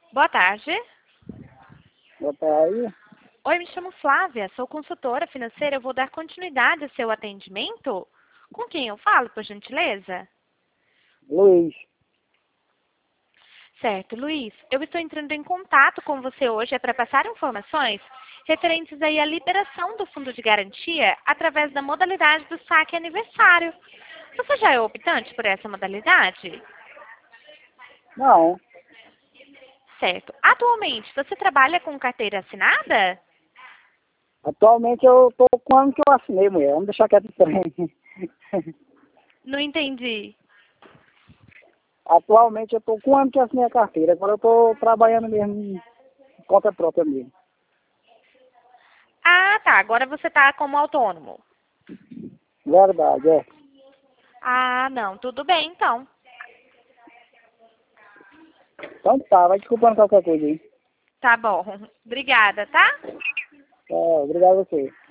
Boa tarde. Boa tarde. Oi, me chamo Flávia, sou consultora financeira. Eu vou dar continuidade ao seu atendimento. Com quem eu falo, por gentileza? Luiz. Certo, Luiz. Eu estou entrando em contato com você hoje para passar informações referentes aí à liberação do fundo de garantia através da modalidade do saque aniversário. Você já é optante por essa modalidade? Não. Certo. Atualmente, você trabalha com carteira assinada? Atualmente eu tô com o ano que eu assinei, mulher. Vamos deixar quieto isso aí. Não entendi. Atualmente eu tô com um ano que eu assinei a carteira. Agora eu tô trabalhando mesmo em conta própria mesmo. Ah, tá. Agora você está como autônomo. Verdade, é. Ah, não. Tudo bem, então. Então tá, vai desculpando qualquer coisa aí. Tá bom. Obrigada, tá? É, obrigado a você.